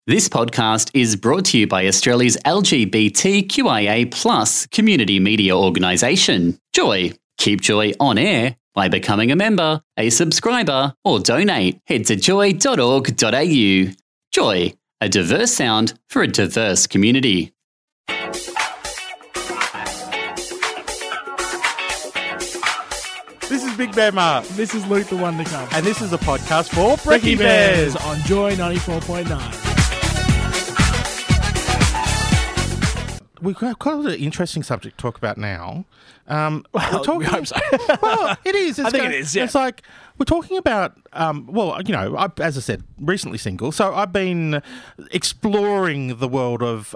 This podcast is brought to you by Australia's LGBTQIA+ community media organisation, Joy. Keep Joy on air by becoming a member, a subscriber, or donate. Head to joy.org.au. Joy, a diverse sound for a diverse community. This is Big Bear Mark, This is Luke the One to Come. and this is a podcast for Brekkie Brekkie Bears. on Joy 94.9. We've got quite an interesting subject to talk about now. Well, we hope so. Well, it is. I think it is, yeah. It's like we're talking about, as I said, recently single. So I've been exploring the world of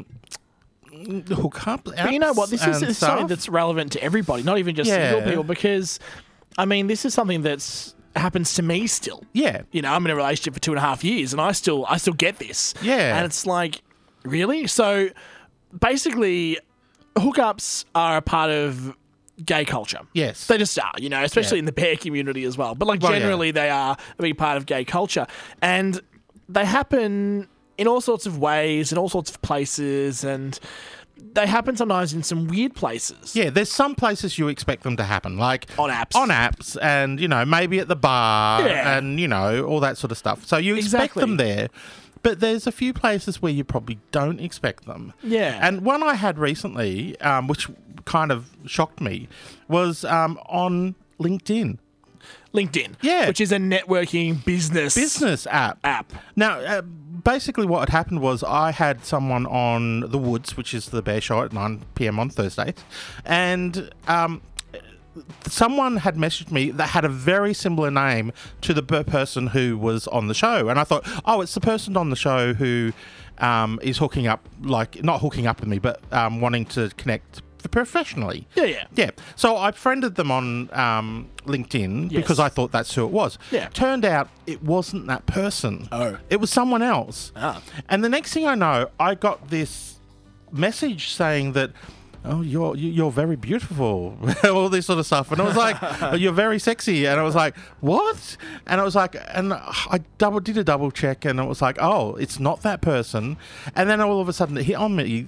hookup apps. But you know what? This is and something stuff. that's relevant to everybody, not even just Yeah. single people, because, I mean, this is something that's happens to me still. Yeah. You know, I'm in a relationship for 2.5 years, and I still get this. Yeah. And it's like, really? So, basically, hookups are a part of gay culture. Yes. They just are, you know, especially Yeah. in the bear community as well. But like Well, yeah. generally they are a big part of gay culture. And they happen in all sorts of ways, in all sorts of places, and they happen sometimes in some weird places. Yeah, there's some places you expect them to happen, like On apps. On apps, and, maybe at the bar, Yeah. and, all that sort of stuff. So you expect Exactly. them there, but there's a few places where you probably don't expect them. Yeah. And one I had recently, which kind of shocked me, was on LinkedIn. LinkedIn. Yeah. Which is a networking Business app. app. Now, basically what had happened was I had someone on The Woods, which is the bear show at 9 p.m. on Thursdays, and someone had messaged me that had a very similar name to the person who was on the show. And I thought, it's the person on the show who is hooking up, like, not hooking up with me, but wanting to connect professionally. Yeah. Yeah. So I friended them on LinkedIn Yes. because I thought that's who it was. Yeah. Turned out it wasn't that person. Oh. It was someone else. Ah. And the next thing I know, I got this message saying that, you're very beautiful, all this sort of stuff. And I was like, you're very sexy. And I was like, what? And I was like, and I did a double check, and it was like, it's not that person. And then all of a sudden it hit on me.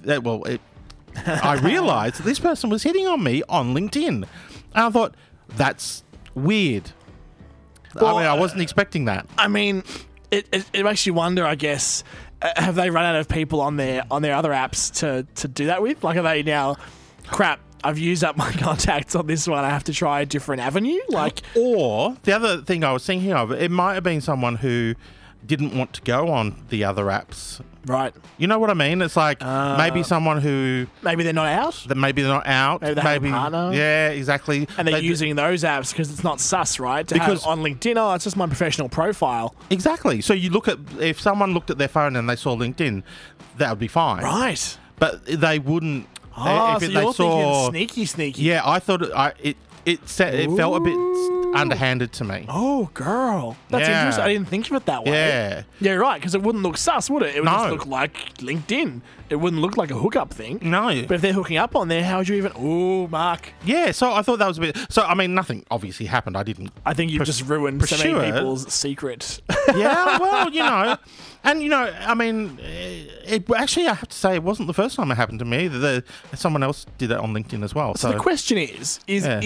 I realised that this person was hitting on me on LinkedIn. And I thought, that's weird. Well, I wasn't expecting that. I mean, it makes you wonder, I guess, have they run out of people on their other apps to do that with? Like, are they now, crap, I've used up my contacts on this one, I have to try a different avenue? Like, Or the other thing I was thinking of, it might have been someone who didn't want to go on the other apps. right, You know what I mean? It's like maybe someone who maybe they're not out, maybe they're not out. Maybe they have a partner. Yeah, exactly. and they're They- using those apps because it's not sus, right? Because- Have on LinkedIn, it's just my professional profile. Exactly. So you look at, if someone looked at their phone and they saw LinkedIn, that would be fine. Right. But they wouldn't. Oh, if so they you're saw, thinking sneaky. Yeah, I thought it felt a bit underhanded to me. Oh, girl. That's Yeah. interesting. I didn't think of it that way. Yeah. Yeah, right, because it wouldn't look sus, would it? It would just No. look like LinkedIn. It wouldn't look like a hookup thing. No. But if they're hooking up on there, how would you even... Ooh, Mark. Yeah, so I thought that was a bit. So, I mean, nothing obviously happened. I didn't. I think you've just ruined so pursue many it. people's secret. Yeah, well, And, I mean, actually, I have to say, it wasn't the first time it happened to me either. Someone else did it on LinkedIn as well. So the question is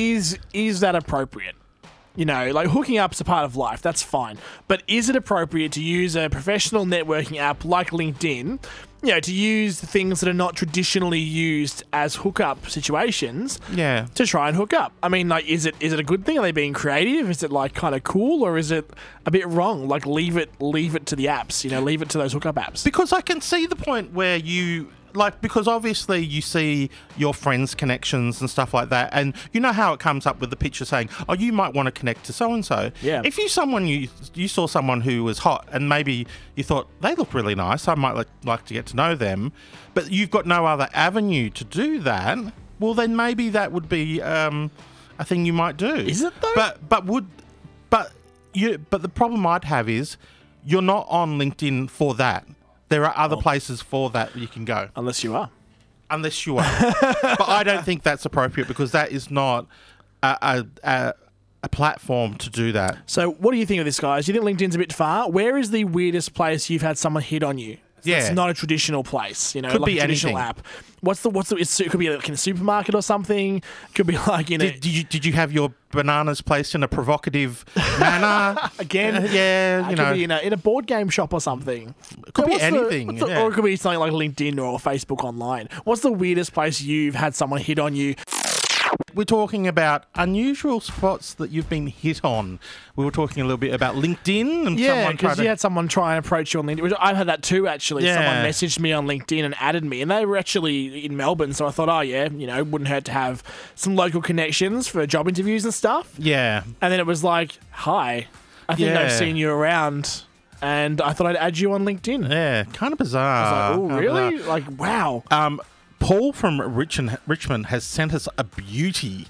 that appropriate? Like hooking up's a part of life, that's fine. But is it appropriate to use a professional networking app like LinkedIn, to use things that are not traditionally used as hookup situations Yeah. to try and hook up? I mean, like, is it a good thing? Are they being creative? Is it like kind of cool, or is it a bit wrong? Like, leave it to the apps, leave it to those hookup apps. Because I can see the point where because obviously you see your friends' connections and stuff like that, and you know how it comes up with the picture saying, you might want to connect to so-and-so. Yeah. If you saw someone who was hot and maybe you thought, they look really nice, I might like to get to know them, but you've got no other avenue to do that, well, then maybe that would be a thing you might do. Is it, though? But the problem I'd have is you're not on LinkedIn for that. There are other places for that you can go. Unless you are. But I don't think that's appropriate because that is not a a platform to do that. So what do you think of this, guys? Do you think LinkedIn's a bit far? Where is the weirdest place you've had someone hit on you? Yeah. It's not a traditional place, you know, Could like be a traditional anything. app. It could be like in a supermarket or something. It could be like in a... Did you have your bananas placed in a provocative manner? Again, Yeah, it you could know. be in a board game shop or something. It could be What's the- anything. yeah. Or it could be something like LinkedIn or Facebook Online. What's the weirdest place you've had someone hit on you? We're talking about unusual spots that you've been hit on. We were talking a little bit about LinkedIn and Yeah, someone tried because to... you had someone try and approach you on LinkedIn. Which I've had that too, actually. Yeah. Someone messaged me on LinkedIn and added me, and they were actually in Melbourne, so I thought, oh, yeah, you know, wouldn't hurt to have some local connections for job interviews and stuff. Yeah. And then it was like, hi, I think Yeah. I've seen you around, and I thought I'd add you on LinkedIn. Yeah, kind of bizarre. I was like, oh, Kind of really? bizarre. Like, wow. Paul from Richmond has sent us a beauty.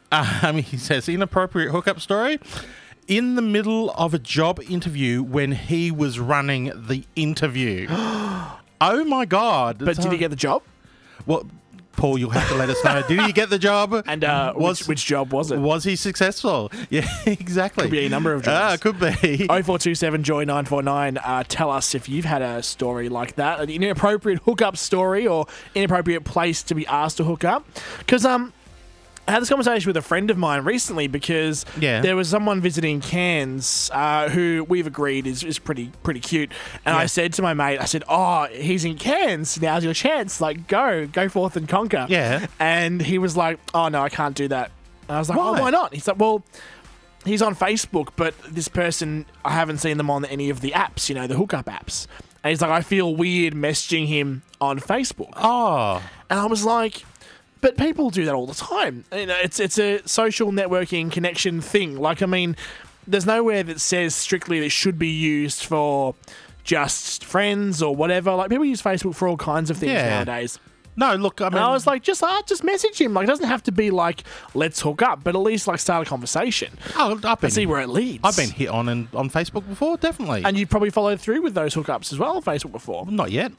He says, inappropriate hookup story. In the middle of a job interview when he was running the interview. Oh, my God. But did he get the job? Well, Paul, you'll have to let us know. Did he get the job? And which job was it? Was he successful? Yeah, exactly. Could be a number of jobs. Could be. 0427 Joy 949. Tell us if you've had a story like that, an inappropriate hookup story or inappropriate place to be asked to hook up. Because I had this conversation with a friend of mine recently because Yeah. there was someone visiting Cairns who we've agreed is pretty cute. And I said to my mate, I said, oh, he's in Cairns. Now's your chance. Like, go forth and conquer. Yeah. And he was like, oh, no, I can't do that. And I was like, Why? oh, why not? He's like, well, he's on Facebook, but this person, I haven't seen them on any of the apps, you know, the hookup apps. And he's like, I feel weird messaging him on Facebook. Oh. And I was like, but people do that all the time. You know, it's a social networking connection thing. Like, I mean, there's nowhere that says strictly that it should be used for just friends or whatever. Like, people use Facebook for all kinds of things Yeah. nowadays. No, look, I mean... And I was like, just message him. Like, it doesn't have to be like, let's hook up, but at least like start a conversation and see where it leads. I've been hit on Facebook before, definitely. And you probably followed through with those hookups as well on Facebook before. Not yet.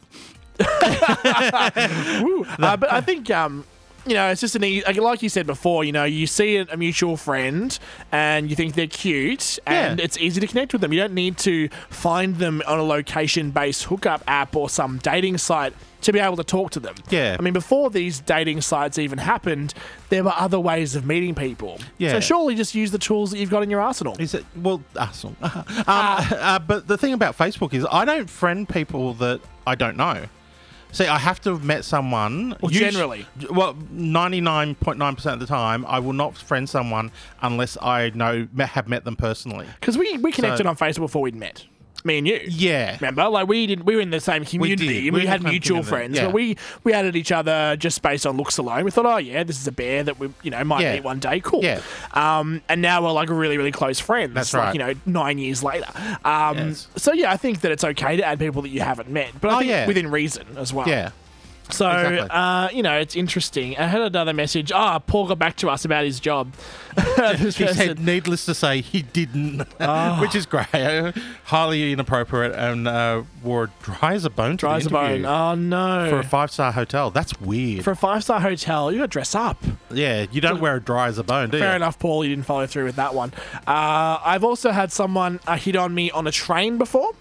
Woo. But I think, you know, it's just like you said before, you know, you see a mutual friend and you think they're cute and Yeah. it's easy to connect with them. You don't need to find them on a location-based hookup app or some dating site to be able to talk to them. Yeah. I mean, before these dating sites even happened, there were other ways of meeting people. Yeah. So surely just use the tools that you've got in your arsenal. Is it? Well, awesome. But the thing about Facebook is I don't friend people that I don't know. See, I have to have met someone. Well, generally. Well, 99.9% of the time, I will not friend someone unless I have met them personally. Because we connected on Facebook before we'd met. Me and you. Yeah. Remember? Like, we were in the same community. did. And We we were had in the same mutual community, friends. yeah. But we added each other just based on looks alone. We thought, oh, yeah, this is a bear that we, you know, might Yeah. meet one day. Cool. Yeah. And now we're like really, really close friends. That's like, right. you know, 9 years later. Yes. So, yeah, I think that it's okay to add people that you haven't met. But I think yeah. within reason as well. Yeah. So, Exactly. you know, it's interesting. I had another message. Paul got back to us about his job. This He person- said, needless to say, he didn't, Oh. which is great. Highly inappropriate and wore dry as a bone to Dry as the a bone. interview Oh, no. for a 5-star hotel. That's weird. For a 5-star hotel, you got to dress up. Yeah, you don't wear a dry as a bone, do you? Fair enough, Paul. You didn't follow through with that one. I've also had someone hit on me on a train before.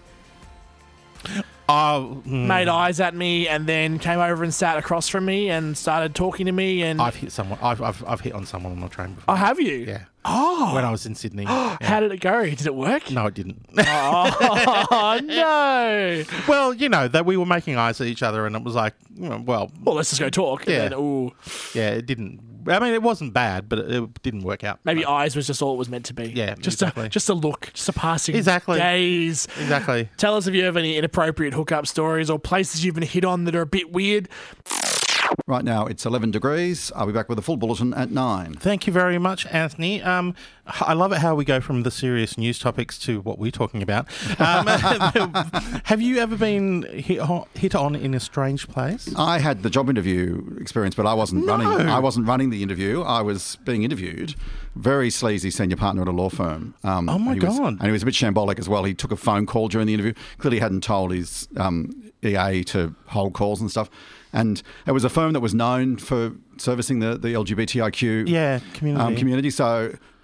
Made eyes at me and then came over and sat across from me and started talking to me. And I've hit someone. I've hit on someone on the train before. oh, have you? Yeah. Oh, When I was in Sydney. Yeah. how did it go? Did it work? No, it didn't. Oh no. Well, you know, that we were making eyes at each other, and it was like, well, Well, let's just go talk. Yeah. And then, ooh, yeah, it didn't. I mean, it wasn't bad, but it didn't work out. maybe eyes was just all it was meant to be. Yeah, just exactly. just a look, just a passing Exactly. gaze. Exactly. Tell us if you have any inappropriate hookup stories or places you've been hit on that are a bit weird. Right now it's 11 degrees. I'll be back with a full bulletin at 9. Thank you very much, Anthony. I love it how we go from the serious news topics to what we're talking about. Have you ever been hit on in a strange place? I had the job interview experience, but I wasn't running. I wasn't running the interview. I was being interviewed. Very sleazy senior partner at a law firm. Oh my God! And he was a bit shambolic as well. He took a phone call during the interview. Clearly hadn't told his EA to hold calls and stuff. And it was a firm that was known for servicing the LGBTIQ Yeah, community. community. So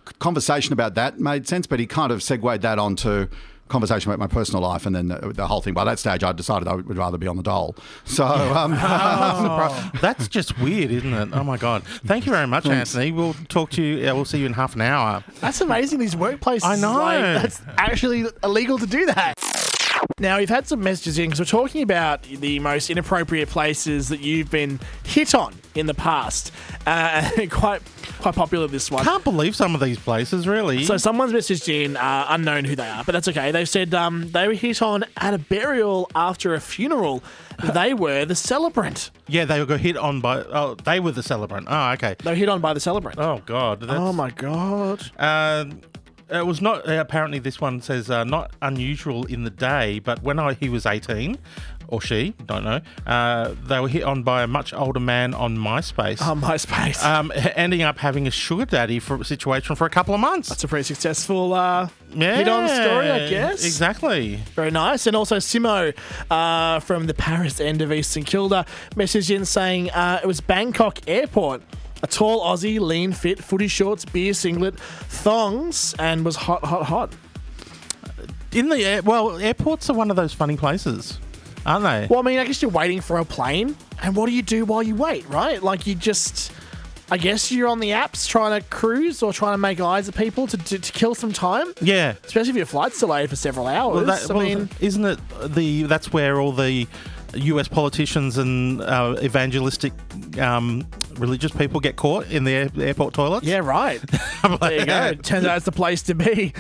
conversation about that made sense, but he kind of segued that onto conversation about my personal life, and then the whole thing. By that stage, I decided I would rather be on the dole. So that's just weird, isn't it? Oh my God! Thank you very much, Anthony. We'll talk to you. We'll see you in half an hour. That's amazing. These workplaces. I know. That's actually illegal to do that. Now, we've had some messages in because we're talking about the most inappropriate places that you've been hit on in the past. Quite popular, this one. Can't believe some of these places, really. So someone's messaged in, unknown who they are, but that's okay. They've said they were hit on at a burial after a funeral. They were the celebrant. Yeah, they were hit on by... Oh, they were the celebrant. Oh, okay. They were hit on by the celebrant. Oh, God. Oh, my God. It was not, apparently this one says, not unusual in the day, but when he was 18, or she, don't know, they were hit on by a much older man on MySpace. Oh, MySpace. Ending up having a sugar daddy situation for a couple of months. That's a pretty successful hit-on story, I guess. Exactly. Very nice. And also Simo from the Paris end of East St Kilda messaged in saying it was Bangkok Airport. A tall Aussie, lean, fit, footy shorts, beer singlet, thongs, and was hot, hot, hot. Airports are one of those funny places, aren't they? Well, I mean, I guess you're waiting for a plane, and what do you do while you wait, right? Like, you just... I guess you're on the apps trying to cruise or trying to make eyes at people to kill some time. Yeah. Especially if your flight's delayed for several hours. Isn't it that's where all the US politicians and evangelistic religious people get caught in the airport toilets? Yeah, right. There you go. Turns out it's the place to be.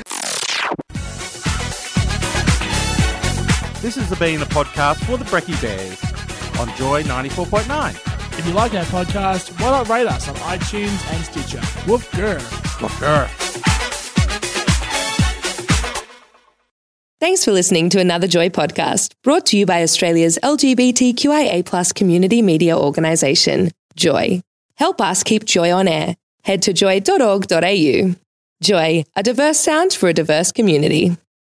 This has been a podcast for the Brekkie Bears on Joy 94.9. If you like our podcast, why not rate us on iTunes and Stitcher? Woof grr. Woof grr. Thanks for listening to another Joy podcast, brought to you by Australia's LGBTQIA+ community media organisation, Joy. Help us keep Joy on air. Head to joy.org.au. Joy, a diverse sound for a diverse community.